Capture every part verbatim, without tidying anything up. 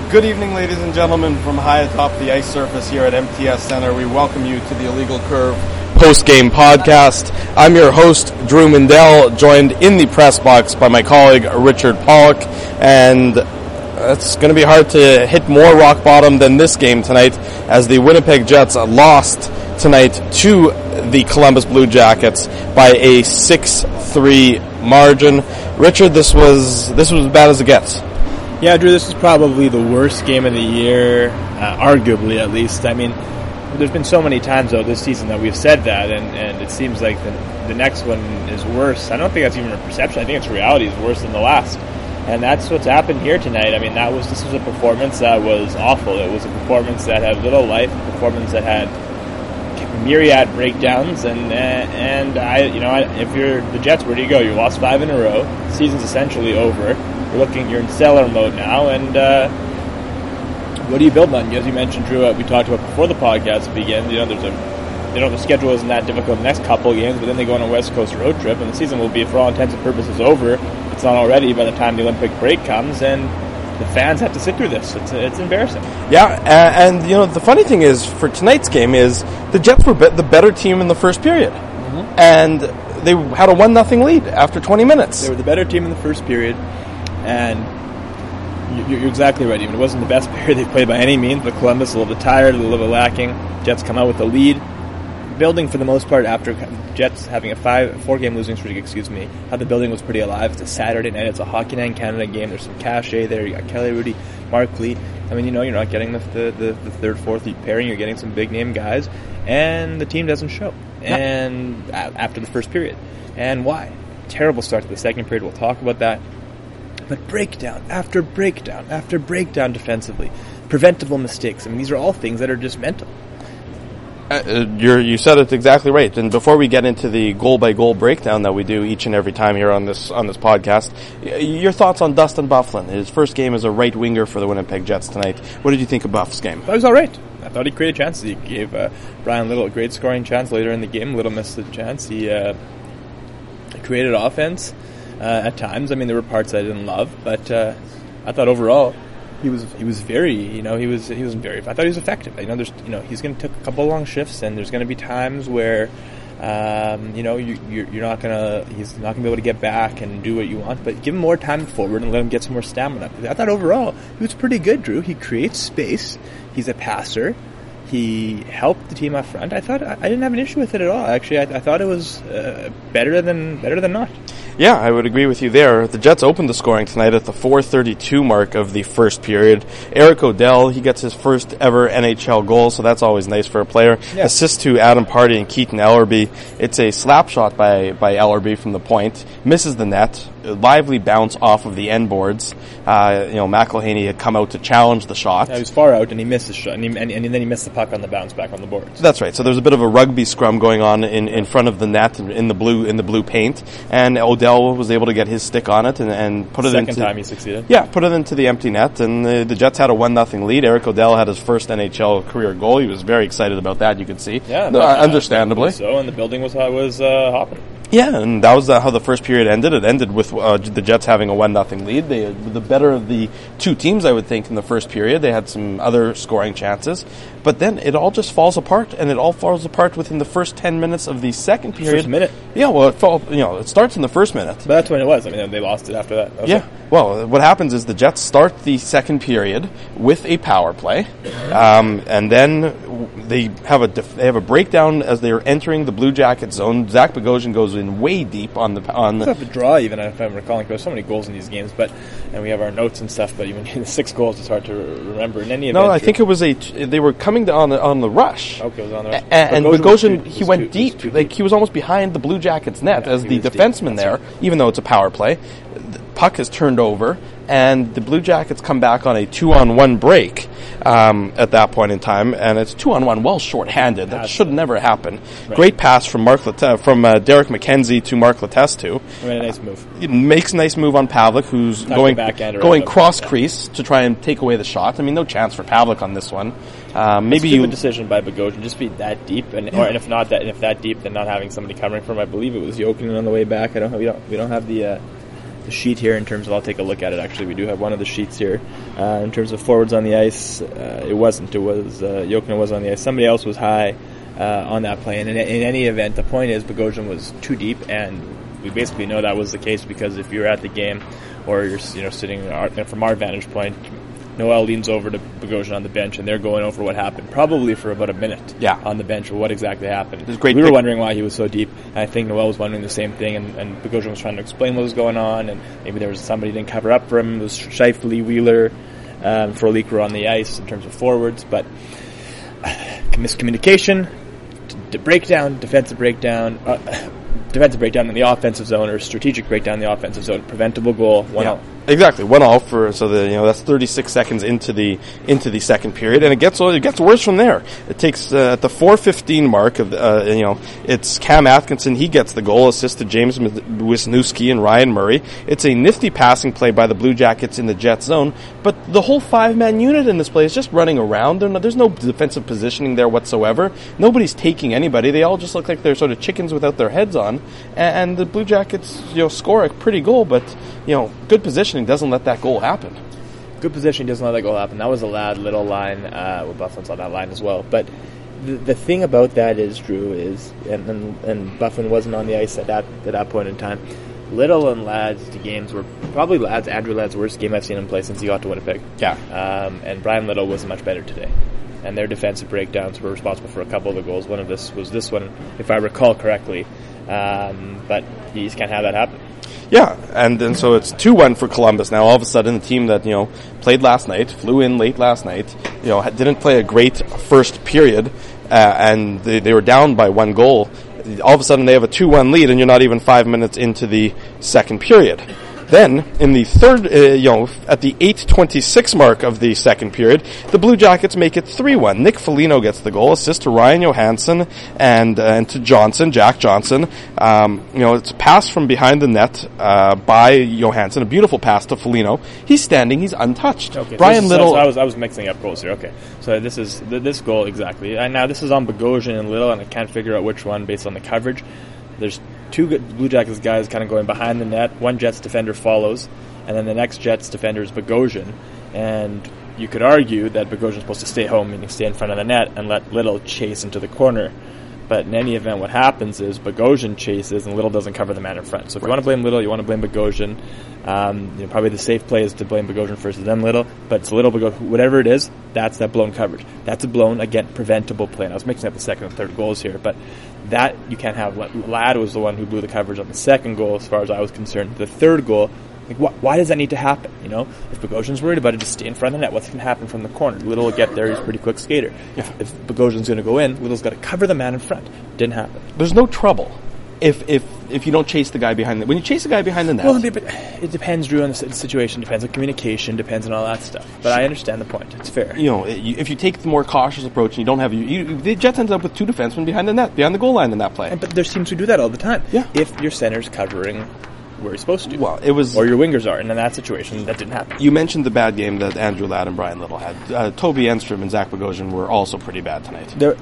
Good evening, ladies and gentlemen, from high atop the ice surface here at M T S Center. We welcome you to the Illegal Curve post-game podcast. I'm your host, Drew Mindell, joined in the press box by my colleague, Richard Pollock, and it's going to be hard to hit more rock bottom than this game tonight as the Winnipeg Jets lost tonight to the Columbus Blue Jackets by a six three margin. Richard, this was this was as bad as it gets. Yeah, Drew, this is probably the worst game of the year, uh, arguably at least. I mean, there's been so many times, though, this season that we've said that, and, and it seems like the, the next one is worse. I don't think that's even a perception. I think it's reality is worse than the last. And that's what's happened here tonight. I mean, that was this was a performance that was awful. It was a performance that had little life, a performance that had myriad breakdowns, and and I, you know, if you're the Jets, where do you go? You lost five in a row. The season's essentially over. You're looking, you're in stellar mode now, and uh, what do you build on? As you mentioned, Drew, uh, we talked about before the podcast began. You know, there's a, you know, the schedule isn't that difficult the next couple of games, but then they go on a West Coast road trip, and the season will be, for all intents and purposes, over. It's not already by the time the Olympic break comes, and the fans have to sit through this. It's it's embarrassing. Yeah, and, and you know, the funny thing is, for tonight's game, is the Jets were be- the better team in the first period, mm-hmm. and they had a one nothing lead after twenty minutes. They were the better team in the first period. And you're exactly right. Even it wasn't the best period they played by any means, but Columbus a little bit tired, a little bit lacking. Jets come out with the lead, building for the most part after Jets having a five, four-game losing streak. Excuse me. How the building was pretty alive. It's a Saturday night. It's a Hockey Night in Canada game. There's some cachet there. You got Kelly Rudy, Mark Lee. I mean, you know, you're not getting the the, the, the third, fourth pairing. You're getting some big-name guys, and the team doesn't show. And yeah. after the first period, and why? Terrible start to the second period. We'll talk about that. But breakdown after breakdown after breakdown defensively. Preventable mistakes. I mean, these are all things that are just mental. Uh, you're, you said it exactly right. And before we get into the goal-by-goal breakdown that we do each and every time here on this on this podcast, your thoughts on Dustin Byfuglien? His first game as a right winger for the Winnipeg Jets tonight. What did you think of Buff's game? I thought he was all right. I thought he created chances. He gave uh, Brian Little a great scoring chance later in the game. Little missed the chance. He uh, created offense. Uh, at times, I mean, there were parts I didn't love, but uh, I thought overall he was he was very, you know, he was he wasn't very. I thought he was effective. You know, there's, you know, he's going to take a couple of long shifts, and there's going to be times where, um, you know, you, you're, you're not gonna, he's not going to be able to get back and do what you want. But give him more time forward and let him get some more stamina. I thought overall he was pretty good, Drew. He creates space. He's a passer. He helped the team up front. I thought I, I didn't have an issue with it at all. Actually, I, I thought it was uh, better than better than not. Yeah, I would agree with you there. The Jets opened the scoring tonight at the four thirty-two mark of the first period. Eric O'Dell, he gets his first ever N H L goal, so that's always nice for a player. Yeah. Assist to Adam Pardy and Keaton Ellerby. It's a slap shot by, by Ellerby from the point. Misses the net. A lively bounce off of the end boards. Uh, you know, McElhaney had come out to challenge the shot. Yeah, he was far out, and he missed the shot, and, he, and, and then he missed the puck on the bounce back on the boards. That's right. So there's a bit of a rugby scrum going on in, in front of the net in the blue in the blue paint, and O'Dell was able to get his stick on it and, and put it Second into... Second time he succeeded. Yeah, put it into the empty net, and the, the Jets had a one nothing lead. Eric O'Dell had his first N H L career goal. He was very excited about that, you could see. Yeah, uh, understandably. So, and the building was, was uh, hopping. Yeah, and that was uh, how the first period ended. It ended with uh, the Jets having a one nothing lead. They were the better of the two teams, I would think, in the first period. They had some other scoring chances. But then it all just falls apart, and it all falls apart within the first ten minutes of the second period. First minute. Yeah, well, it fall, you know, it starts in the first minute. But that's when it was. I mean, they lost it after that. that yeah. Like- well, what happens is the Jets start the second period with a power play, um, and then they have a def- they have a breakdown as they are entering the Blue Jacket zone. Zach Bogosian goes in way deep on the on the it's a draw, even if I'm recalling. There's so many goals in these games, but and we have our notes and stuff. But even six goals, it's hard to remember in any event. No, I think it was a. T- they were coming to, on the on the rush. Okay, it was on the rush. A- and Bogosian, he went too, deep. Like he was almost behind the Blue Jackets net yeah, as the defenseman there, right. even though it's a power play. The puck is turned over, and the Blue Jackets come back on a two-on-one break um, at that point in time, and it's two-on-one, well short-handed. That should never happen. Right. Great pass from Mark Lete- from uh, Derek McKenzie to Mark Letestu. I mean, a nice move. It makes a nice move on Pavlik, who's Tuck going going cross-crease to try and take away the shot. I mean, no chance for Pavlik on this one. Um, maybe you you decision by Bogosian, just be that deep, and yeah. or and if not that, and if that deep, then not having somebody covering for him. I believe it was Jokinen on the way back. I don't. We don't. We don't have the. Uh, the sheet here in terms of, I'll take a look at it actually, we do have one of the sheets here. Uh, in terms of forwards on the ice, uh, it wasn't. It was, uh, Jokinen was on the ice. Somebody else was high uh, on that play. And in, in any event, the point is Bogosian was too deep, and we basically know that was the case because if you're at the game or you're you know sitting our, from our vantage point, Noel leans over to Bogosian on the bench, and they're going over what happened, probably for about a minute yeah. on the bench, or what exactly happened. Great we were pick. wondering why he was so deep, and I think Noel was wondering the same thing, and, and Bogosian was trying to explain what was going on, and maybe there was somebody who didn't cover up for him. It was Scheifele, Wheeler, um, Frolik were on the ice in terms of forwards, but miscommunication, d- breakdown, defensive breakdown, uh, defensive breakdown in the offensive zone, or strategic breakdown in the offensive zone, preventable goal, one yeah. out. Exactly, one all for so the you know that's thirty-six seconds into the into the second period, and it gets it gets worse from there. It takes uh, at the four fifteen mark of uh, you know it's Cam Atkinson. He gets the goal, assist to James Wisniewski and Ryan Murray. It's a nifty passing play by the Blue Jackets in the Jet zone, but the whole five man unit in this play is just running around. No, there's no defensive positioning there whatsoever. Nobody's taking anybody. They all just look like they're sort of chickens without their heads on, and, and the Blue Jackets you know score a pretty goal, but you know good position. Doesn't let that goal happen. Good positioning doesn't let that goal happen. That was a Ladd Little line. Uh, well, Bufflin's on that line as well. But the, the thing about that is, Drew, is and, and and Bufflin wasn't on the ice at that at that point in time. Little and Ladd's games were probably Ladd's Andrew Ladd's worst game I've seen him play since he got to Winnipeg. Yeah. Um, and Brian Little was much better today. And their defensive breakdowns were responsible for a couple of the goals. One of this was this one, if I recall correctly. Um, but you just can't have that happen. Yeah, and, and so it's two one for Columbus now. All of a sudden, the team that, you know, played last night, flew in late last night, you know, didn't play a great first period, uh, and they, they were down by one goal. All of a sudden, they have a two one lead, and you're not even five minutes into the second period. Then, in the third, uh, you know, at the eight twenty-six mark of the second period, the Blue Jackets make it three one. Nick Foligno gets the goal, assist to Ryan Johansson and, uh, and to Johnson, Jack Johnson. Um, you know, it's a pass from behind the net uh, by Johansson, a beautiful pass to Foligno. He's standing, he's untouched. Okay, Brian so Little. So I was I was mixing up goals here. Okay, so this is th- this goal exactly. And now this is on Bogosian and Little, and I can't figure out which one based on the coverage. There's two good Blue Jackets guys kind of going behind the net. One Jets defender follows, and then the next Jets defender is Bogosian. And you could argue that Bogosian's supposed to stay home, meaning stay in front of the net, and let Little chase into the corner. But in any event, what happens is Bogosian chases, and Little doesn't cover the man in front. So if right. you want to blame Little, you want to blame Bogosian. Um, you know, probably the safe play is to blame Bogosian versus then Little, but it's Little, Bogosian, whatever it is, that's that blown coverage. That's a blown, again, preventable play. And I was mixing up the second and third goals here, but that you can't have. Ladd was the one who blew the coverage on the second goal, as far as I was concerned. The third goal, like, wh- why does that need to happen? You know, if Bogosian's worried about it, just stay in front of the net. What's going to happen from the corner? Little will get there. He's a pretty quick skater. Yeah. If, if Bogosian's going to go in, Little's got to cover the man in front. Didn't happen. There's no trouble if if if you don't chase the guy behind the when you chase the guy behind the net. Well, but it depends, Drew, on the situation. Depends on communication. Depends on all that stuff. But I understand the point. It's fair. You know, if you take the more cautious approach and you don't have you, you the Jets ends up with two defensemen behind the net, behind the goal line in that play. And, but there's teams who do that all the time. Yeah. If your center's covering where he's supposed to. Well, it was, or your wingers are, and in that situation, that didn't happen. You mentioned the bad game that Andrew Ladd and Brian Little had. Uh, Toby Enstrom and Zach Bogosian were also pretty bad tonight. The,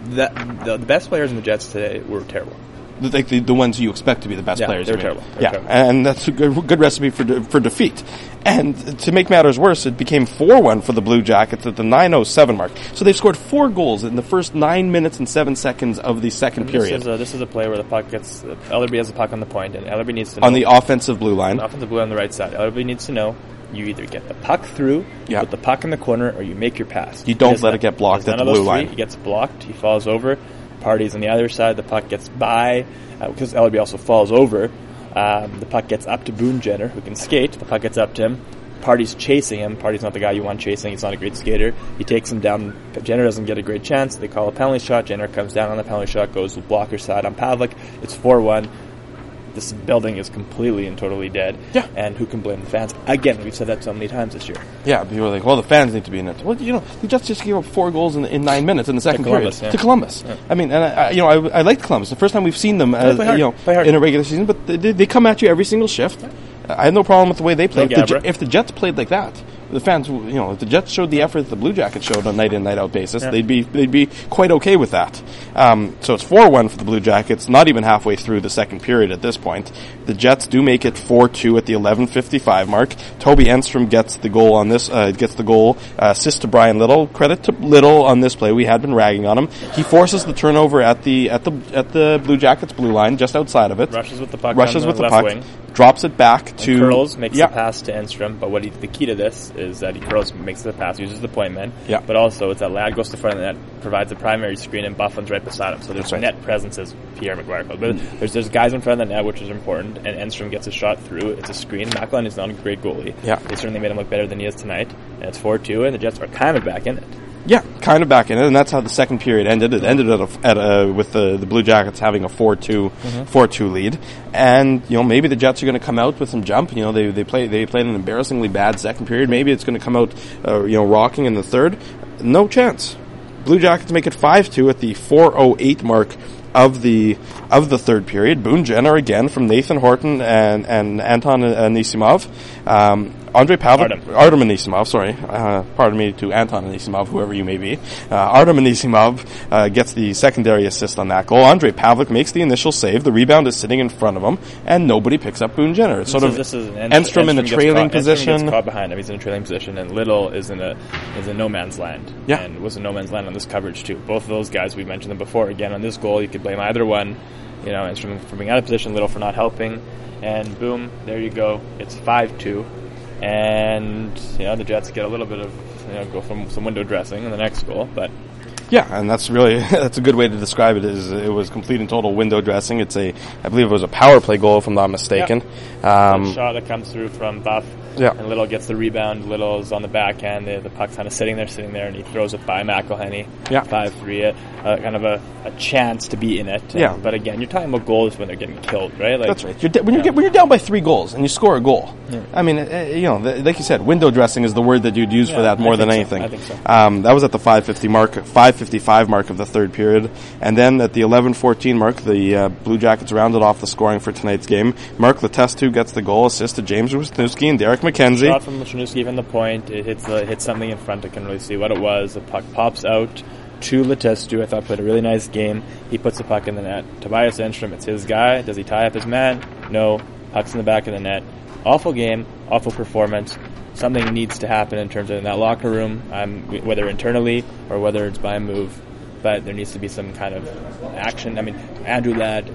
the, the best players in the Jets today were terrible. The, like the, the ones you expect to be the best yeah, players. They're I mean. terrible. They're yeah, terrible. And that's a good, good recipe for de, for defeat. And to make matters worse, it became four one for the Blue Jackets at the nine oh seven mark. So they've scored four goals in the first nine minutes and seven seconds of the second and period. This is, a, this is a play where the puck gets... Uh, Ellerby has the puck on the point, and Ellerby needs to know... On the offensive blue line. On the offensive blue on the right side. Ellerby needs to know you either get the puck through, yeah. put the puck in the corner, or you make your pass. You don't Because let none, it get blocked at the blue blue line. He gets blocked, he falls over. Party's on the other side, the puck gets by... Uh, because Ellerby also falls over, um, the puck gets up to Boone Jenner, who can skate. The puck gets up to him. Party's chasing him. Party's not the guy you want chasing. He's not a great skater. He takes him down. Jenner doesn't get a great chance. They call a penalty shot. Jenner comes down on the penalty shot, goes to blocker side on Pavlik. It's four one. This building is completely and totally dead. Yeah. And who can blame the fans? Again, we've said that so many times this year. Yeah, people are like, well, the fans need to be in it. Well, you know, the Jets just gave up four goals in, in nine minutes in the second to Columbus, period yeah. to Columbus. Yeah. I mean, and I, I, you know, I, I liked Columbus. The first time we've seen them, uh, you know, in a regular season, but they, they come at you every single shift. Yeah. I had no problem with the way they played. If the, if the Jets played like that, the fans, you know, if the Jets showed the effort that the Blue Jackets showed on night in, night out basis, yeah. they'd be they'd be quite okay with that. Um, so it's four one for the Blue Jackets, not even halfway through the second period at this point. The Jets do make it four two at the eleven fifty-five mark. Toby Enstrom gets the goal on this, uh, gets the goal, uh, assist to Brian Little. Credit to Little on this play. We had been ragging on him. He forces the turnover at the at the at the Blue Jackets blue line, just outside of it. Rushes with the puck. Rushes on the with the left puck. Wing. Drops it back to and curls, makes yeah. the pass to Enstrom. But what he, the key to this is that he curls, makes the pass, uses the point man. Yeah. But also, it's that lad goes to front of the net, provides the primary screen, and Bufflin's right beside him. So there's right. net presence as Pierre McGuire. But mm. there's there's guys in front of the net, which is important. And Enstrom gets a shot through. It's a screen. McElhinney is not a great goalie. Yeah. They certainly made him look better than he is tonight. And it's four two, and the Jets are kind of back in it. Yeah, kind of back in it, and that's how the second period ended. It ended at a, at a, with the, the Blue Jackets having a four two mm-hmm. four two lead, and you know maybe the Jets are going to come out with some jump. You know they they play they played an embarrassingly bad second period. Maybe it's going to come out uh, you know rocking in the third. No chance. Blue Jackets make it five two at the four oh eight mark of the of the third period. Boone Jenner again from Nathan Horton and and Anton Anisimov. Um, Andre Pavlik, Artem, Artem Anisimov, sorry, uh, pardon me to Anton Anisimov, whoever you may be. Uh, Artem Anisimov uh, gets the secondary assist on that goal. Andre Pavlik makes the initial save. The rebound is sitting in front of him, and nobody picks up Boone Jenner. It's sort so of this is an Enstrom in a trailing caught, position. Enstrom gets caught behind him. He's in a trailing position, and Little is in a is in no man's land. Yeah. And was in no man's land on this coverage too. Both of those guys, we mentioned them before. Again, on this goal, you could blame either one. You know, Enstrom for being out of position, Little for not helping, and boom, there you go. It's five two. And, you know, the Jets get a little bit of, you know, go from some window dressing in the next goal, but... Yeah, and that's really, that's a good way to describe it, is it was complete and total window dressing. It's a, I believe it was a power play goal, if I'm not mistaken. Yeah. Um, a shot that comes through from Buff, yeah. and Little gets the rebound. Little is on the backhand, the, the puck's kind of sitting there, sitting there, and he throws it by McElhinney. Yeah. five three, uh, kind of a, a chance to be in it. Yeah. Uh, but again, you're talking about goals when they're getting killed, right? Like, that's right. You're de- when, you get, when you're down by three goals and you score a goal, yeah. I mean, uh, you know, the, like you said, window dressing is the word that you'd use yeah, for that more than so. anything. I think so. Um, that was at the five fifty mark, five fifty-five mark of the third period. And then at the eleven fourteen mark, the uh, Blue Jackets rounded off the scoring for tonight's game. Mark Letestu gets the goal, assist to James Wisniewski and Derek McKenzie. Shot from Wisniewski from the point. It hits the, hits something in front. I can really see what it was. The puck pops out to Letestu. I thought played a really nice game. He puts the puck in the net. Tobias Enstrom, it's his guy. Does he tie up his man? No. Puck's in the back of the net. Awful game. Awful performance. Something needs to happen in terms of in that locker room, um, whether internally or whether it's by a move. But there needs to be some kind of action. I mean, Andrew Ladd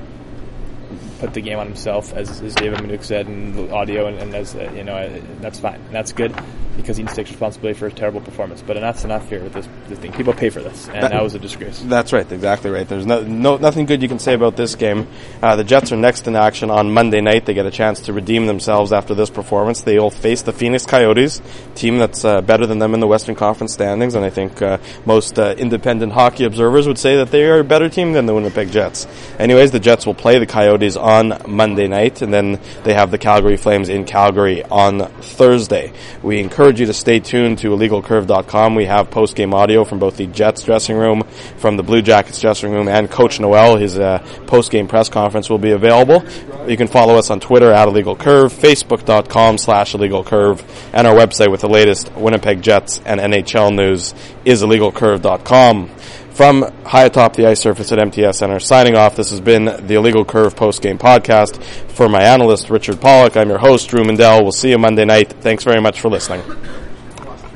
put the game on himself, as, as David Minuk said in the audio, and, and as uh, you know, uh, that's fine. And that's good because he takes responsibility for his terrible performance. But enough's enough here with this, this thing. People pay for this, and that, that was a disgrace. That's right, exactly right. There's no, no nothing good you can say about this game. Uh, the Jets are next in action on Monday night. They get a chance to redeem themselves after this performance. They will face the Phoenix Coyotes, team that's uh, better than them in the Western Conference standings, and I think uh, most uh, independent hockey observers would say that they are a better team than the Winnipeg Jets. Anyways, the Jets will play the Coyotes on Monday night, and then they have the Calgary Flames in Calgary on Thursday. We encourage you to stay tuned to illegal curve dot com. We have post-game audio from both the Jets dressing room, from the Blue Jackets dressing room, and Coach Noel. His uh, post-game press conference will be available. You can follow us on Twitter at illegalcurve, facebook dot com slash illegalcurve, and our website with the latest Winnipeg Jets and N H L news is illegal curve dot com. From high atop the ice surface at M T S Center, signing off, this has been the Illegal Curve post-game podcast. For my analyst, Richard Pollock, I'm your host, Drew Mandel. We'll see you Monday night. Thanks very much for listening.